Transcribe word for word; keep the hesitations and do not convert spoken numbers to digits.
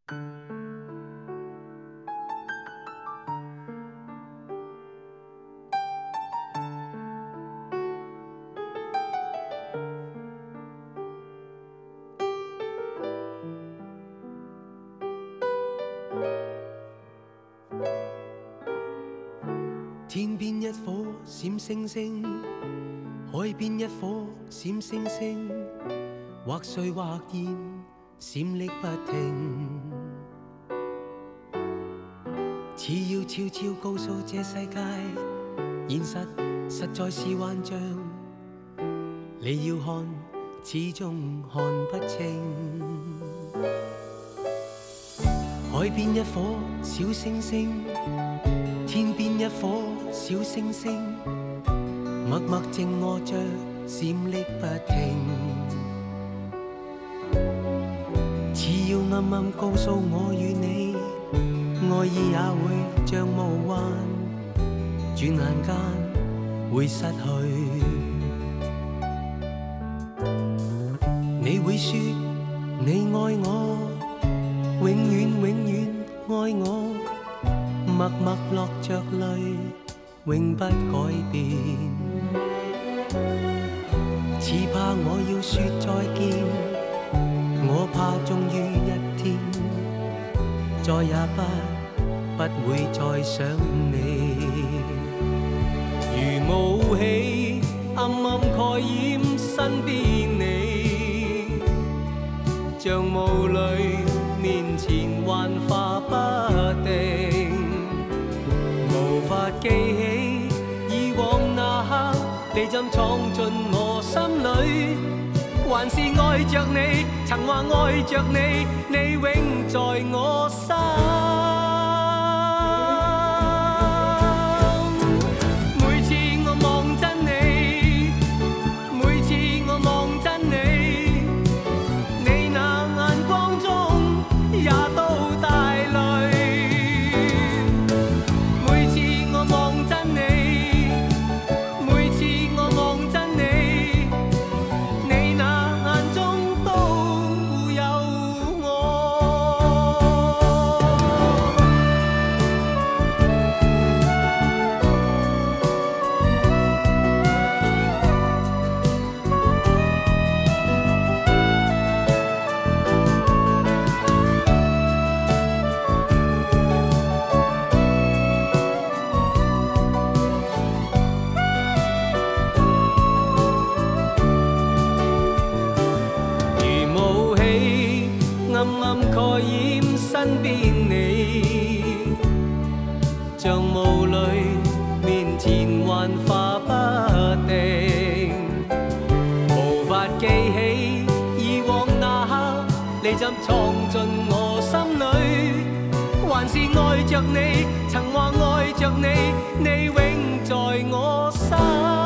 天边一颗闪星星，海边一颗闪星星，或碎或现，闪匿不停。似要悄悄告诉这世界，现实实在是幻象。你要看，始终看不清。海边一颗小星星，天边一颗小星星，默默静卧着，闪匿不停。似要暗暗告诉我与你，爱意也会像雾幻，转眼间会失去。你会说你爱我，永远永远爱我，默默落着泪，永不改变。似怕我要说再见，我怕终于一天，再也不不会再想你。如雾气暗暗盖掩身边你，像雾里面前幻化不定，无法记起以往那刻，你怎闯进我心里？还是爱着你，曾话爱着你，你永在我心。每次我望真你，每次我望真你，你那眼光中也都帶淚。每次我望真你，每次我望真你，你那眼中都有我。如霧氣暗暗蓋掩身邊你，像霧裏面前幻化不定，無法記起以往那刻，你怎闖進我心裏？還是愛着你，曾話愛着你，你永在我心。